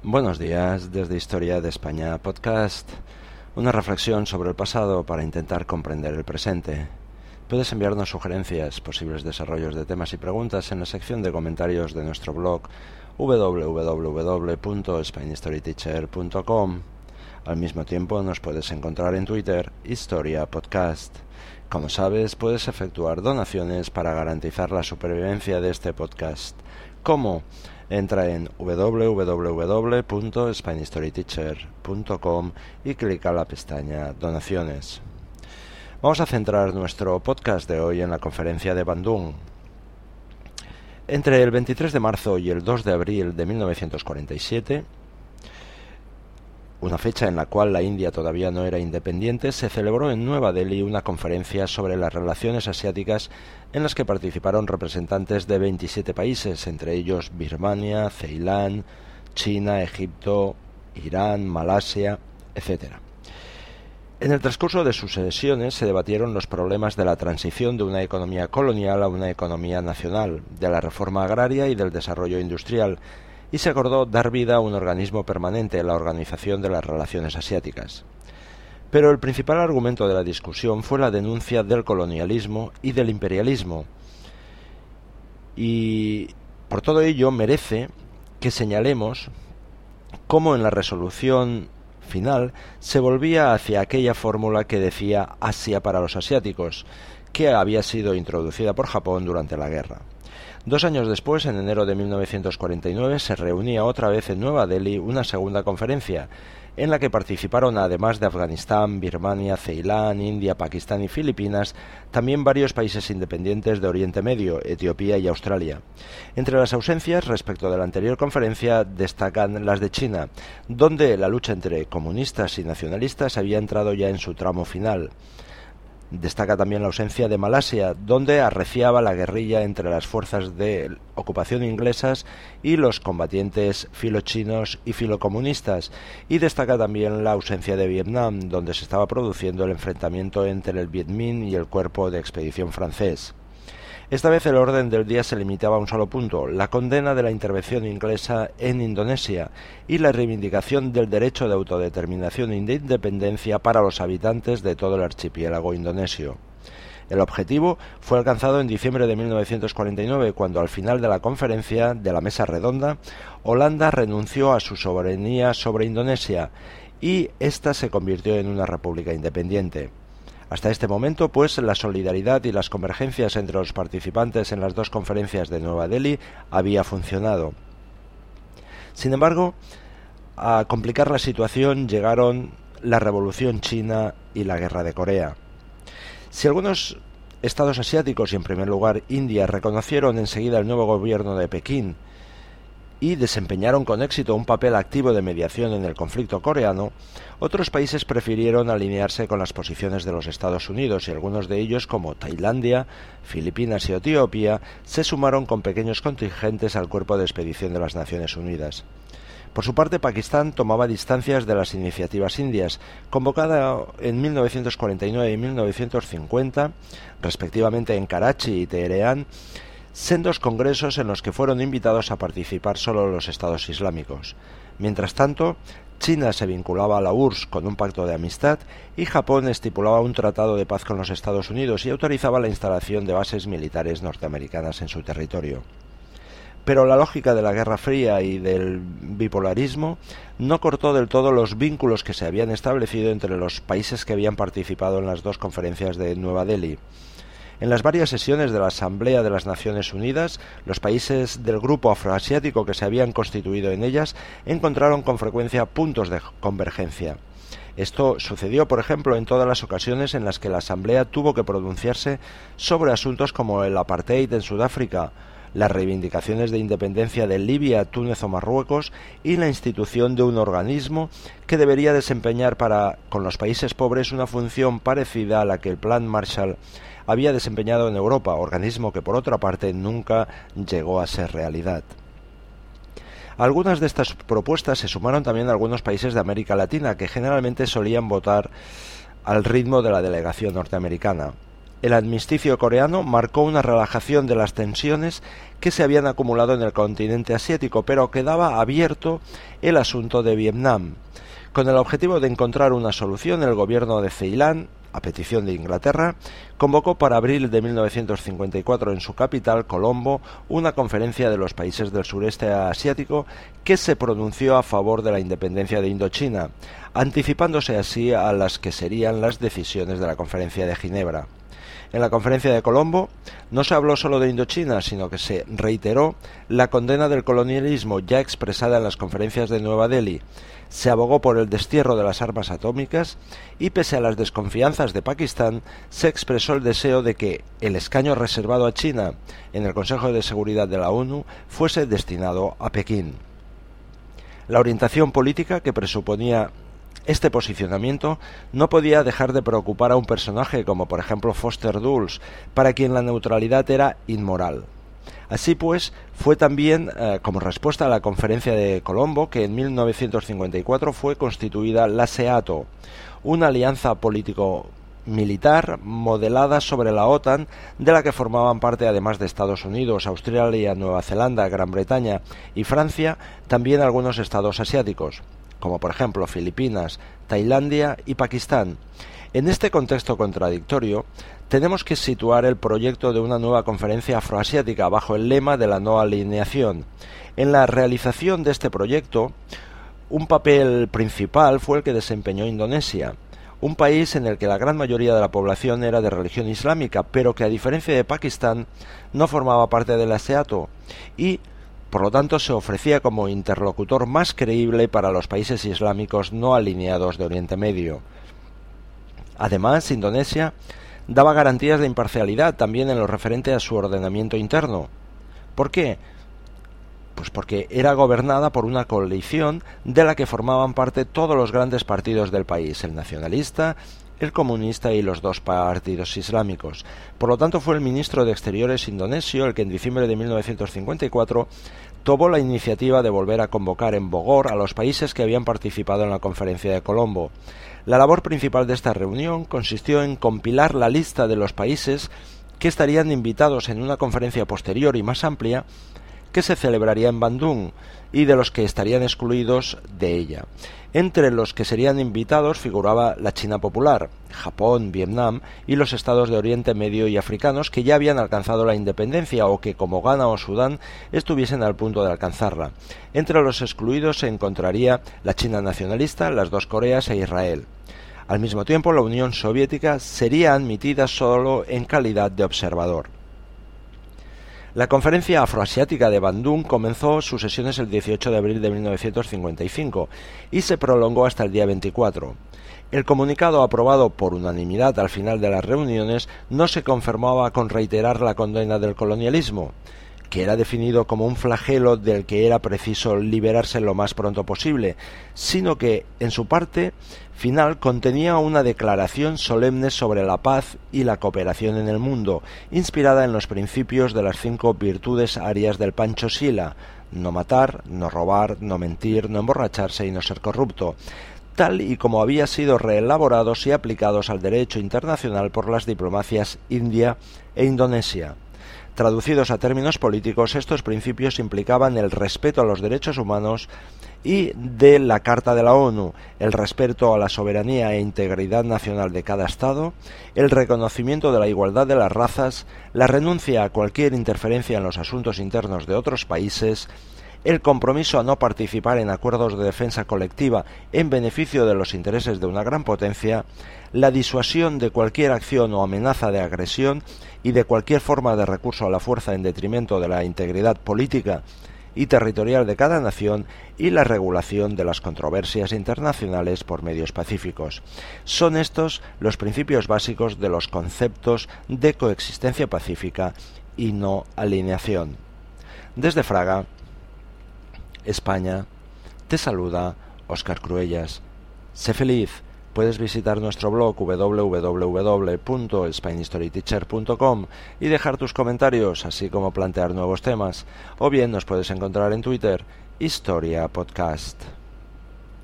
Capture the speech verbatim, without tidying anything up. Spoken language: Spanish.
Buenos días desde Historia de España Podcast, una reflexión sobre el pasado para intentar comprender el presente. Puedes enviarnos sugerencias, posibles desarrollos de temas y preguntas en la sección de comentarios de nuestro blog doble u doble u doble u punto spain history teacher punto com. Al mismo tiempo nos puedes encontrar en Twitter, Historia Podcast. Como sabes, puedes efectuar donaciones para garantizar la supervivencia de este podcast. ¿Cómo? Entra en doble u doble u doble u punto spain history teacher punto com y clica la pestaña Donaciones. Vamos a centrar nuestro podcast de hoy en la conferencia de Bandung. Entre el veintitrés de marzo y el dos de abril de mil novecientos cuarenta y siete, una fecha en la cual la India todavía no era independiente, se celebró en Nueva Delhi una conferencia sobre las relaciones asiáticas en las que participaron representantes de veintisiete países, entre ellos Birmania, Ceilán, China, Egipto, Irán, Malasia, etcétera. En el transcurso de sus sesiones se debatieron los problemas de la transición de una economía colonial a una economía nacional, de la reforma agraria y del desarrollo industrial, y se acordó dar vida a un organismo permanente, la Organización de las Relaciones Asiáticas. Pero el principal argumento de la discusión fue la denuncia del colonialismo y del imperialismo, y por todo ello merece que señalemos cómo en la resolución final se volvía hacia aquella fórmula que decía Asia para los asiáticos, que había sido introducida por Japón durante la guerra. Dos años después, en enero de mil novecientos cuarenta y nueve, se reunía otra vez en Nueva Delhi una segunda conferencia, en la que participaron, además de Afganistán, Birmania, Ceilán, India, Pakistán y Filipinas, también varios países independientes de Oriente Medio, Etiopía y Australia. Entre las ausencias respecto de la anterior conferencia destacan las de China, donde la lucha entre comunistas y nacionalistas había entrado ya en su tramo final. Destaca también la ausencia de Malasia, donde arreciaba la guerrilla entre las fuerzas de ocupación inglesas y los combatientes filochinos y filocomunistas, y destaca también la ausencia de Vietnam, donde se estaba produciendo el enfrentamiento entre el Viet Minh y el cuerpo de expedición francés. Esta vez el orden del día se limitaba a un solo punto, la condena de la intervención inglesa en Indonesia y la reivindicación del derecho de autodeterminación y de independencia para los habitantes de todo el archipiélago indonesio. El objetivo fue alcanzado en diciembre de mil novecientos cuarenta y nueve, cuando al final de la conferencia de la mesa redonda, Holanda renunció a su soberanía sobre Indonesia y ésta se convirtió en una república independiente. Hasta este momento, pues, la solidaridad y las convergencias entre los participantes en las dos conferencias de Nueva Delhi había funcionado. Sin embargo, a complicar la situación llegaron la Revolución China y la Guerra de Corea. Si algunos estados asiáticos, y en primer lugar India, reconocieron enseguida el nuevo gobierno de Pekín y desempeñaron con éxito un papel activo de mediación en el conflicto coreano, otros países prefirieron alinearse con las posiciones de los Estados Unidos y algunos de ellos, como Tailandia, Filipinas y Etiopía, se sumaron con pequeños contingentes al cuerpo de expedición de las Naciones Unidas. Por su parte, Pakistán tomaba distancias de las iniciativas indias, convocada en mil novecientos cuarenta y nueve y mil novecientos cincuenta, respectivamente en Karachi y Teherán, sendos congresos en los que fueron invitados a participar solo los estados islámicos. Mientras tanto, China se vinculaba a la U R S S con un pacto de amistad y Japón estipulaba un tratado de paz con los Estados Unidos y autorizaba la instalación de bases militares norteamericanas en su territorio. Pero la lógica de la Guerra Fría y del bipolarismo no cortó del todo los vínculos que se habían establecido entre los países que habían participado en las dos conferencias de Nueva Delhi. En las varias sesiones de la Asamblea de las Naciones Unidas, los países del grupo afroasiático que se habían constituido en ellas encontraron con frecuencia puntos de convergencia. Esto sucedió, por ejemplo, en todas las ocasiones en las que la Asamblea tuvo que pronunciarse sobre asuntos como el apartheid en Sudáfrica, las reivindicaciones de independencia de Libia, Túnez o Marruecos y la institución de un organismo que debería desempeñar para con los países pobres una función parecida a la que el Plan Marshall había desempeñado en Europa, organismo que por otra parte nunca llegó a ser realidad. A algunas de estas propuestas se sumaron también algunos países de América Latina que generalmente solían votar al ritmo de la delegación norteamericana. El armisticio coreano marcó una relajación de las tensiones que se habían acumulado en el continente asiático, pero quedaba abierto el asunto de Vietnam. Con el objetivo de encontrar una solución, el gobierno de Ceilán, a petición de Inglaterra, convocó para abril de mil novecientos cincuenta y cuatro en su capital, Colombo, una conferencia de los países del sureste asiático que se pronunció a favor de la independencia de Indochina, anticipándose así a las que serían las decisiones de la Conferencia de Ginebra. En la conferencia de Colombo no se habló solo de Indochina, sino que se reiteró la condena del colonialismo ya expresada en las conferencias de Nueva Delhi. Se abogó por el destierro de las armas atómicas y, pese a las desconfianzas de Pakistán, se expresó el deseo de que el escaño reservado a China en el Consejo de Seguridad de la ONU fuese destinado a Pekín. La orientación política que presuponía este posicionamiento no podía dejar de preocupar a un personaje como por ejemplo Foster Dulles, para quien la neutralidad era inmoral. Así pues, fue también eh, como respuesta a la conferencia de Colombo que en mil novecientos cincuenta y cuatro fue constituida la SEATO, una alianza político-militar modelada sobre la OTAN, de la que formaban parte, además de Estados Unidos, Australia, Nueva Zelanda, Gran Bretaña y Francia, también algunos estados asiáticos, como por ejemplo Filipinas, Tailandia y Pakistán. En este contexto contradictorio, tenemos que situar el proyecto de una nueva conferencia afroasiática bajo el lema de la no alineación. En la realización de este proyecto, un papel principal fue el que desempeñó Indonesia, un país en el que la gran mayoría de la población era de religión islámica, pero que a diferencia de Pakistán no formaba parte de la SEATO y por lo tanto se ofrecía como interlocutor más creíble para los países islámicos no alineados de Oriente Medio. Además, Indonesia daba garantías de imparcialidad también en lo referente a su ordenamiento interno. ¿Por qué? Pues porque era gobernada por una coalición de la que formaban parte todos los grandes partidos del país, el nacionalista, el comunista y los dos partidos islámicos. Por lo tanto, fue el ministro de Exteriores indonesio el que en diciembre de mil novecientos cincuenta y cuatro tomó la iniciativa de volver a convocar en Bogor a los países que habían participado en la conferencia de Colombo. La labor principal de esta reunión consistió en compilar la lista de los países que estarían invitados en una conferencia posterior y más amplia que se celebraría en Bandung y de los que estarían excluidos de ella. Entre los que serían invitados figuraba la China popular, Japón, Vietnam y los estados de Oriente Medio y africanos que ya habían alcanzado la independencia o que, como Ghana o Sudán, estuviesen al punto de alcanzarla. Entre los excluidos se encontraría la China nacionalista, las dos Coreas e Israel. Al mismo tiempo, la Unión Soviética sería admitida solo en calidad de observador. La Conferencia Afroasiática de Bandung comenzó sus sesiones el dieciocho de abril de mil novecientos cincuenta y cinco y se prolongó hasta el día veinticuatro. El comunicado aprobado por unanimidad al final de las reuniones no se conformaba con reiterar la condena del colonialismo, que era definido como un flagelo del que era preciso liberarse lo más pronto posible, sino que, en su parte final, contenía una declaración solemne sobre la paz y la cooperación en el mundo, inspirada en los principios de las cinco virtudes arias del Panchosila: no matar, no robar, no mentir, no emborracharse y no ser corrupto, tal y como había sido reelaborados y aplicados al derecho internacional por las diplomacias India e Indonesia. Traducidos a términos políticos, estos principios implicaban el respeto a los derechos humanos y de la Carta de la ONU, el respeto a la soberanía e integridad nacional de cada Estado, el reconocimiento de la igualdad de las razas, la renuncia a cualquier interferencia en los asuntos internos de otros países, el compromiso a no participar en acuerdos de defensa colectiva en beneficio de los intereses de una gran potencia, la disuasión de cualquier acción o amenaza de agresión y de cualquier forma de recurso a la fuerza en detrimento de la integridad política y territorial de cada nación y la regulación de las controversias internacionales por medios pacíficos. Son estos los principios básicos de los conceptos de coexistencia pacífica y no alineación. Desde Fraga, España, te saluda Óscar Cruellas. Sé feliz. Puedes visitar nuestro blog w w w punto spain history teacher punto com y dejar tus comentarios, así como plantear nuevos temas, o bien nos puedes encontrar en Twitter, Historia Podcast.